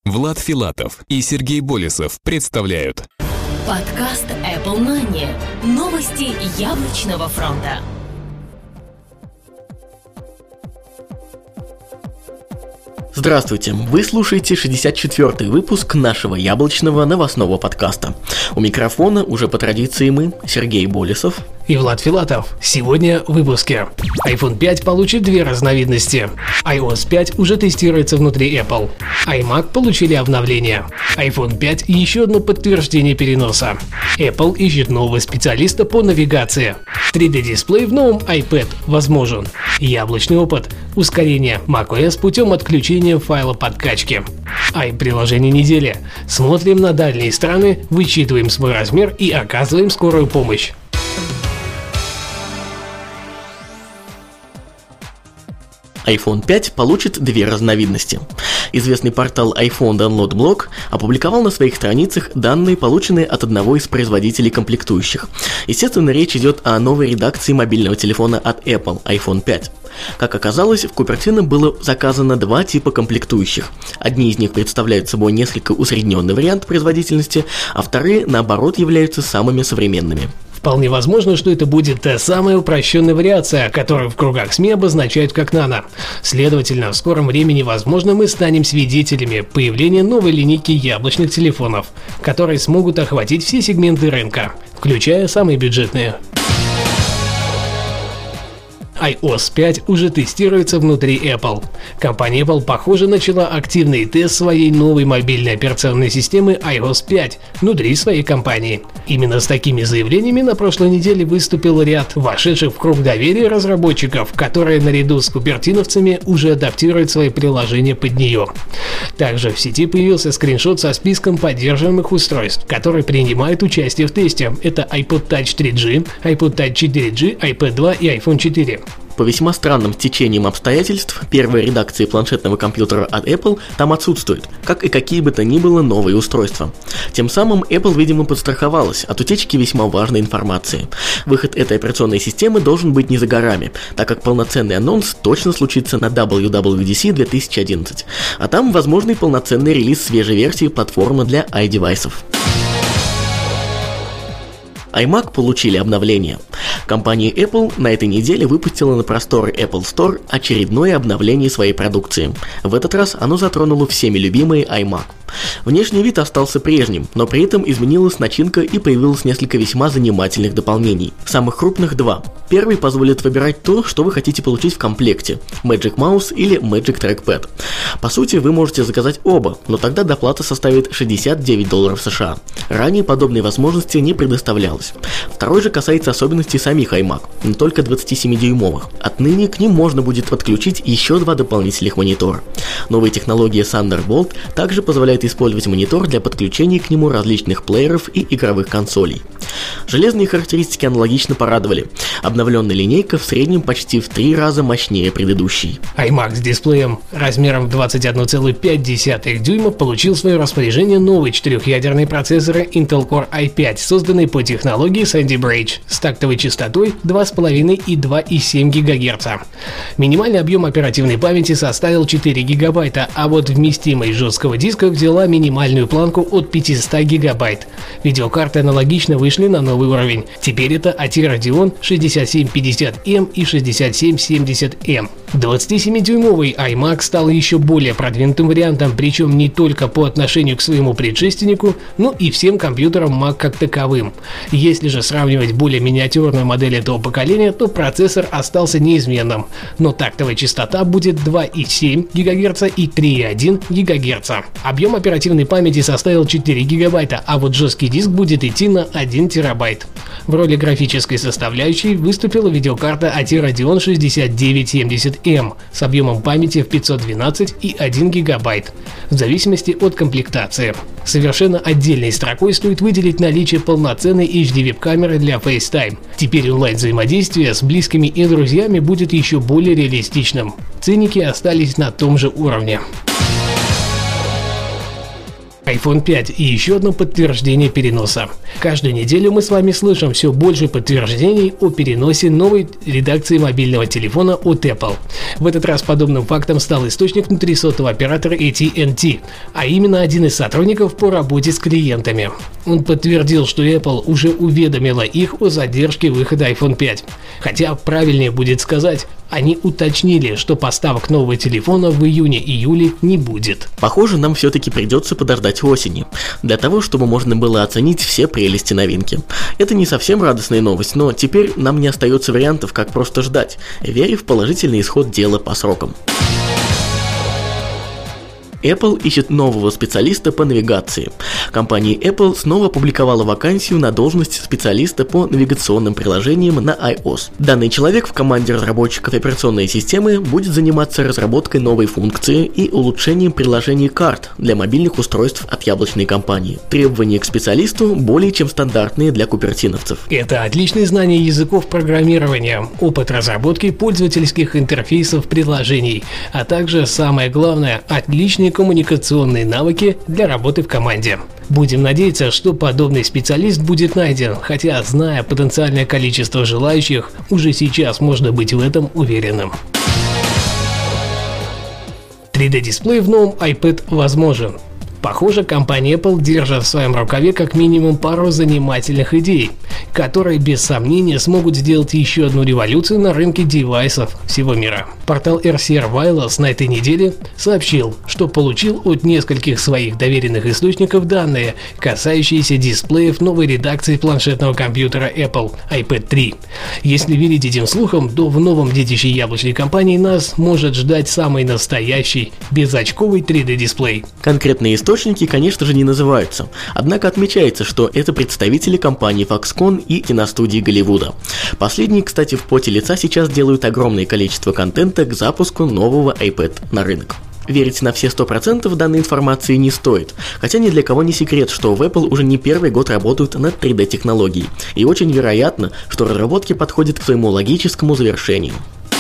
Влад Филатов и Сергей Болесов представляют подкаст Apple Money. Новости яблочного фронта. Здравствуйте, вы слушаете 64-й выпуск нашего яблочного новостного подкаста. У микрофона уже по традиции мы, Сергей Болесов и Влад Филатов. Сегодня в выпуске. iPhone 5 получит две разновидности. iOS 5 уже тестируется внутри Apple. iMac получили обновление. iPhone 5 еще одно подтверждение переноса. Apple ищет нового специалиста по навигации. 3D-дисплей в новом iPad возможен. Яблочный опыт. Ускорение macOS путем отключения файла подкачки. Приложение недели. Смотрим на дальние страны, вычитываем свой размер и оказываем скорую помощь. iPhone 5 получит две разновидности. Известный портал iPhone Download Blog опубликовал на своих страницах данные, полученные от одного из производителей комплектующих. Естественно, речь идет о новой редакции мобильного телефона от Apple, iPhone 5. Как оказалось, в Купертино было заказано два типа комплектующих. Одни из них представляют собой несколько усредненный вариант производительности, а вторые, наоборот, являются самыми современными. Вполне возможно, что это будет та самая упрощенная вариация, которую в кругах СМИ обозначают как нано. Следовательно, в скором времени, возможно, мы станем свидетелями появления новой линейки яблочных телефонов, которые смогут охватить все сегменты рынка, включая самые бюджетные. iOS 5 уже тестируется внутри Apple. Компания Apple, похоже, начала активный тест своей новой мобильной операционной системы iOS 5 внутри своей компании. Именно с такими заявлениями на прошлой неделе выступил ряд вошедших в круг доверия разработчиков, которые наряду с купертиновцами уже адаптируют свои приложения под нее. Также в сети появился скриншот со списком поддерживаемых устройств, которые принимают участие в тесте. Это iPod Touch 3G, iPod Touch 4G, iPad 2 и iPhone 4. По весьма странным течениям обстоятельств, первая редакция планшетного компьютера от Apple там отсутствует, как и какие бы то ни было новые устройства. Тем самым Apple, видимо, подстраховалась от утечки весьма важной информации. Выход этой операционной системы должен быть не за горами, так как полноценный анонс точно случится на WWDC 2011, а там возможный полноценный релиз свежей версии платформы для iDevices. iMac получили обновление. Компания Apple на этой неделе выпустила на просторы Apple Store очередное обновление своей продукции. В этот раз оно затронуло всеми любимый iMac. Внешний вид остался прежним, но при этом изменилась начинка и появилось несколько весьма занимательных дополнений. Самых крупных два. Первый позволит выбирать то, что вы хотите получить в комплекте – Magic Mouse или Magic Trackpad. По сути, вы можете заказать оба, но тогда доплата составит $69 США. Ранее подобной возможности не предоставлялось. Второй же касается особенностей самих iMac, не только 27-дюймовых. Отныне к ним можно будет подключить еще два дополнительных монитора. Новая технология Thunderbolt также позволяет использовать монитор для подключения к нему различных плееров и игровых консолей. Железные характеристики аналогично порадовали. Обновленная линейка в среднем почти в 3 раза мощнее предыдущей. iMac с дисплеем размером в 21,5 дюйма получил в свое распоряжение новый 4-ядерный процессор Intel Core i5, созданный по технологии Sandy Bridge с тактовой частотой 2,5 и 2,7 ГГц. Минимальный объем оперативной памяти составил 4 ГБ, а вот вместимость жесткого диска взяла минимальную планку от 500 ГБ. Видеокарты аналогично вышли на новый уровень. Теперь это ATI Radeon 6750M и 6770M. 27-дюймовый iMac стал еще более продвинутым вариантом, причем не только по отношению к своему предшественнику, но и всем компьютерам Mac как таковым. Если же сравнивать более миниатюрную модель этого поколения, то процессор остался неизменным, но тактовая частота будет 2,7 ГГц и 3,1 ГГц. Объем оперативной памяти составил 4 ГБ, а вот жесткий диск будет идти на 1 терабайт. В роли графической составляющей выступила видеокарта ATI Radeon 6970M с объемом памяти в 512 и 1 ГБ, в зависимости от комплектации. Совершенно отдельной строкой стоит выделить наличие полноценной HD-веб-камеры для FaceTime. Теперь онлайн-взаимодействие с близкими и друзьями будет еще более реалистичным. Ценники остались на том же уровне. iPhone 5 и еще одно подтверждение переноса. Каждую неделю мы с вами слышим все больше подтверждений о переносе новой редакции мобильного телефона от Apple. В этот раз подобным фактом стал источник внутри сотового оператора AT&T, а именно один из сотрудников по работе с клиентами. Он подтвердил, что Apple уже уведомила их о задержке выхода iPhone 5. Хотя правильнее будет сказать, они уточнили, что поставок нового телефона в июне-июле не будет. Похоже, нам все-таки придется подождать осени, для того, чтобы можно было оценить все прелести новинки. Это не совсем радостная новость, но теперь нам не остается вариантов, как просто ждать, веря в положительный исход дела по срокам. Apple ищет нового специалиста по навигации. Компания Apple снова опубликовала вакансию на должность специалиста по навигационным приложениям на iOS. Данный человек в команде разработчиков операционной системы будет заниматься разработкой новой функции и улучшением приложений карт для мобильных устройств от яблочной компании. Требования к специалисту более чем стандартные для купертиновцев. Это отличное знание языков программирования, опыт разработки пользовательских интерфейсов приложений, а также, самое главное, отличные коммуникационные навыки для работы в команде. Будем надеяться, что подобный специалист будет найден, хотя, зная потенциальное количество желающих, уже сейчас можно быть в этом уверенным. 3D-дисплей в новом iPad возможен. Похоже, компания Apple держит в своем рукаве как минимум пару занимательных идей, которые без сомнения смогут сделать еще одну революцию на рынке девайсов всего мира. Портал RCR Wireless на этой неделе сообщил, что получил от нескольких своих доверенных источников данные, касающиеся дисплеев новой редакции планшетного компьютера Apple iPad 3. Если верить этим слухам, то в новом детище яблочной компании нас может ждать самый настоящий безочковый 3D-дисплей. Конкретные источники, конечно же, не называются, однако отмечается, что это представители компании Foxconn и киностудии Голливуда. Последние, кстати, в поте лица сейчас делают огромное количество контента к запуску нового iPad на рынок. Верить на все 100% данной информации не стоит, хотя ни для кого не секрет, что в Apple уже не первый год работают над 3D-технологией, и очень вероятно, что разработки подходят к своему логическому завершению.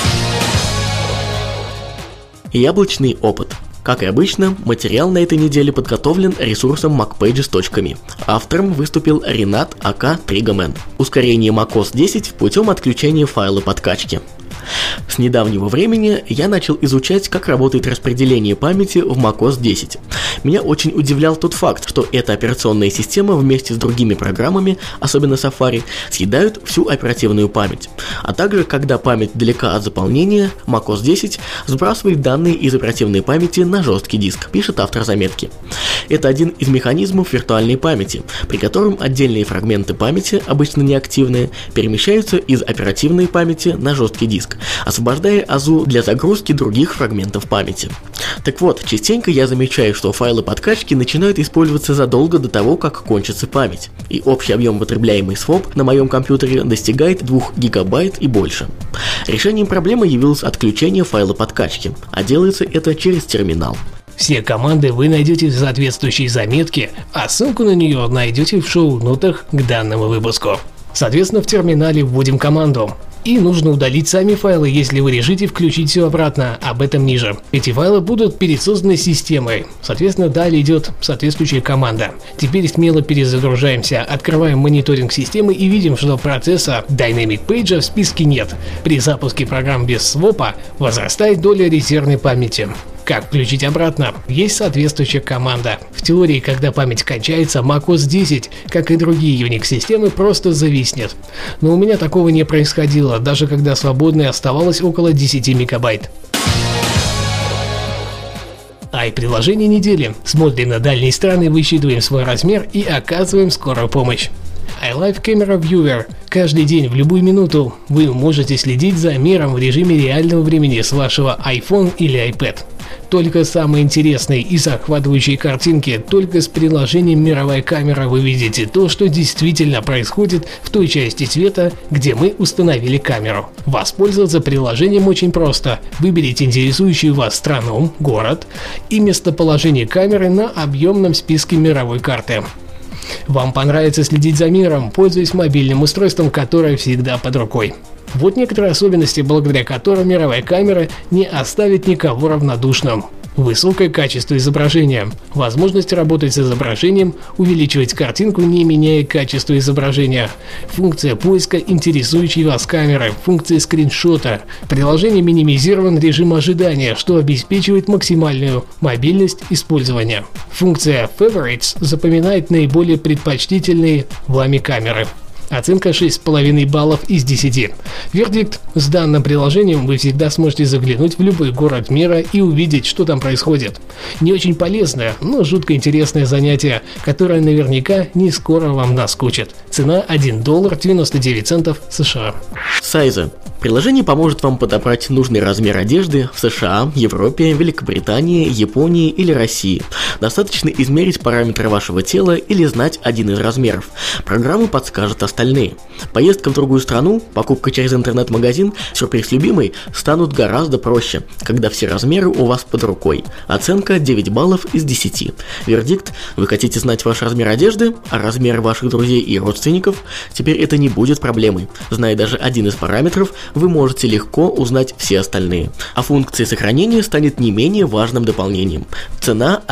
Яблочный опыт. Как и обычно, материал на этой неделе подготовлен ресурсом macpages.me. Автором выступил Ренат АК-Тригамен. Ускорение macOS 10 путем отключения файла подкачки. С недавнего времени я начал изучать, как работает распределение памяти в macOS 10. Меня очень удивлял тот факт, что эта операционная система вместе с другими программами, особенно Safari, съедают всю оперативную память. А также, когда память далека от заполнения, macOS 10 сбрасывает данные из оперативной памяти на жесткий диск, пишет автор заметки. Это один из механизмов виртуальной памяти, при котором отдельные фрагменты памяти, обычно неактивные, перемещаются из оперативной памяти на жесткий диск, освобождая АЗУ для загрузки других фрагментов памяти. Так вот, частенько я замечаю, что файлы подкачки начинают использоваться задолго до того, как кончится память, и общий объем потребляемый своп на моем компьютере достигает 2 гигабайт и больше. Решением проблемы явилось отключение файла подкачки, а делается это через терминал. Все команды вы найдете в соответствующей заметке, а ссылку на нее найдете в шоу-нотах к данному выпуску. Соответственно, в терминале вводим команду. И нужно удалить сами файлы, если вы решите включить все обратно, об этом ниже. Эти файлы будут пересозданы системой, соответственно, далее идет соответствующая команда. Теперь смело перезагружаемся, открываем мониторинг системы и видим, что процесса Dynamic Page в списке нет. При запуске программ без свопа возрастает доля резервной памяти. Как включить обратно? Есть соответствующая команда. В теории, когда память кончается, macOS 10, как и другие Unix-системы, просто зависнет. Но у меня такого не происходило, даже когда свободной оставалось около 10 мегабайт. Приложение недели. Смотрим на дальние страны, высчитываем свой размер и оказываем скорую помощь. iLife Camera Viewer. Каждый день в любую минуту вы можете следить за миром в режиме реального времени с вашего iPhone или iPad. Только самые интересные и захватывающие картинки, только с приложением «Мировая камера» вы видите то, что действительно происходит в той части света, где мы установили камеру. Воспользоваться приложением очень просто. Выберите интересующую вас страну, город и местоположение камеры на объемном списке мировой карты. Вам понравится следить за миром, пользуясь мобильным устройством, которое всегда под рукой. Вот некоторые особенности, благодаря которым мировая камера не оставит никого равнодушным. Высокое качество изображения. Возможность работать с изображением, увеличивать картинку, не меняя качество изображения. Функция поиска интересующей вас камеры. Функция скриншота. Приложение минимизирован режим ожидания, что обеспечивает максимальную мобильность использования. Функция Favorites запоминает наиболее предпочтительные вами камеры. Оценка 6,5 баллов из 10. Вердикт: с данным приложением вы всегда сможете заглянуть в любой город мира и увидеть, что там происходит. Не очень полезное, но жутко интересное занятие, которое наверняка не скоро вам наскучит. Цена $1.99 США. Size. Приложение поможет вам подобрать нужный размер одежды в США, Европе, Великобритании, Японии или России. Достаточно измерить параметры вашего тела или знать один из размеров. Программа подскажет остальные. Поездка в другую страну, покупка через интернет-магазин, сюрприз любимый станут гораздо проще, когда все размеры у вас под рукой. Оценка 9 баллов из 10. Вердикт: вы хотите знать ваш размер одежды, а размер ваших друзей и родственников? Теперь это не будет проблемой. Зная даже один из параметров, вы можете легко узнать все остальные. А функция сохранения станет не менее важным дополнением. Цена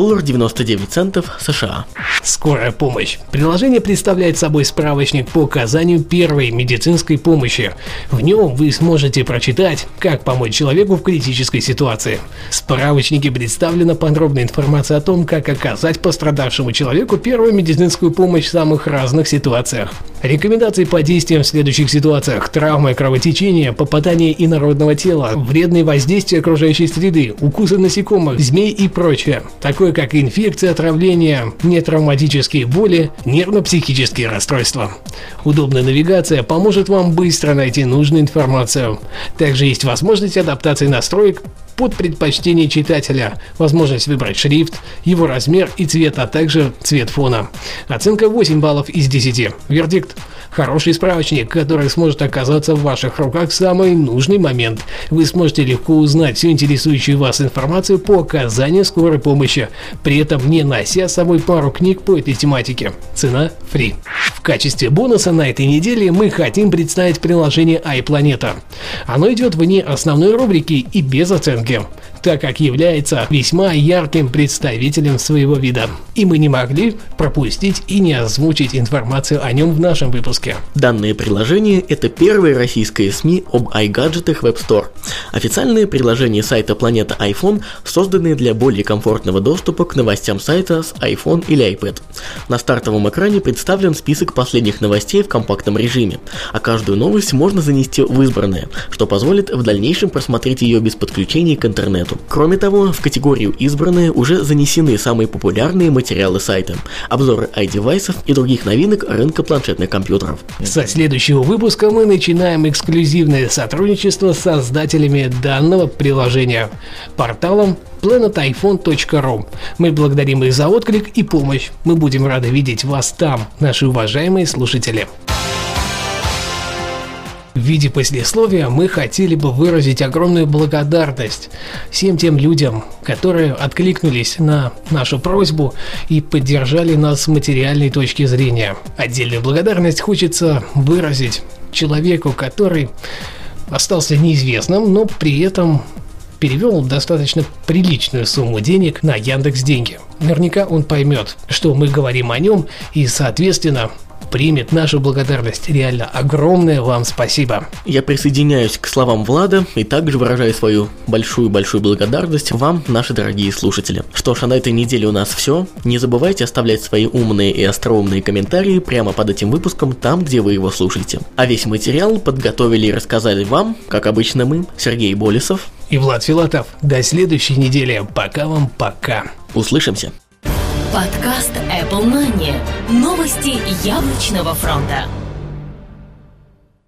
$1.99 США. Скорая помощь. Приложение представляет собой справочник по оказанию первой медицинской помощи. В нем вы сможете прочитать, как помочь человеку в критической ситуации. В справочнике представлена подробная информация о том, как оказать пострадавшему человеку первую медицинскую помощь в самых разных ситуациях. Рекомендации по действиям в следующих ситуациях: травмы, кровотечение, попадание инородного тела, вредные воздействия окружающей среды, укусы насекомых, змей и прочее, такое как инфекция, отравление, нетравматические боли, нервно-психические расстройства. Удобная навигация поможет вам быстро найти нужную информацию. Также есть возможность адаптации настроек под предпочтение читателя, возможность выбрать шрифт, его размер и цвет, а также цвет фона. Оценка 8 баллов из 10. Вердикт: хороший справочник, который сможет оказаться в ваших руках в самый нужный момент. Вы сможете легко узнать всю интересующую вас информацию по оказанию скорой помощи, при этом не нося с собой пару книг по этой тематике. Цена free. В качестве бонуса на этой неделе мы хотим представить приложение iPlaneta. Оно идет вне основной рубрики и без оценки, так как является весьма ярким представителем своего вида. И мы не могли пропустить и не озвучить информацию о нем в нашем выпуске. Данное приложение – это первое российское СМИ об iGadget'ах в App Store. Официальное приложение сайта Planeta iPhone, созданное для более комфортного доступа к новостям сайта с iPhone или iPad. На стартовом экране представлен список последних новостей в компактном режиме, а каждую новость можно занести в избранное, что позволит в дальнейшем просмотреть ее без подключения к интернету. Кроме того, в категорию «Избранные» уже занесены самые популярные материалы сайта, обзоры iDevice'ов и других новинок рынка планшетных компьютеров. Со следующего выпуска мы начинаем эксклюзивное сотрудничество с создателями данного приложения, порталом planetiphone.ru. Мы благодарим их за отклик и помощь. Мы будем рады видеть вас там, наши уважаемые слушатели. В виде послесловия мы хотели бы выразить огромную благодарность всем тем людям, которые откликнулись на нашу просьбу и поддержали нас с материальной точки зрения. Отдельную благодарность хочется выразить человеку, который остался неизвестным, но при этом перевел достаточно приличную сумму денег на Яндекс.Деньги. Наверняка он поймет, что мы говорим о нем, и, соответственно, примет нашу благодарность. Реально огромное вам спасибо. Я присоединяюсь к словам Влада и также выражаю свою большую-большую благодарность вам, наши дорогие слушатели. Что ж, а на этой неделе у нас все. Не забывайте оставлять свои умные и остроумные комментарии прямо под этим выпуском, там, где вы его слушаете. А весь материал подготовили и рассказали вам, как обычно мы, Сергей Болесов и Влад Филатов. До следующей недели. Пока вам, пока. Услышимся. Подкаст Apple Money. Новости яблочного фронта.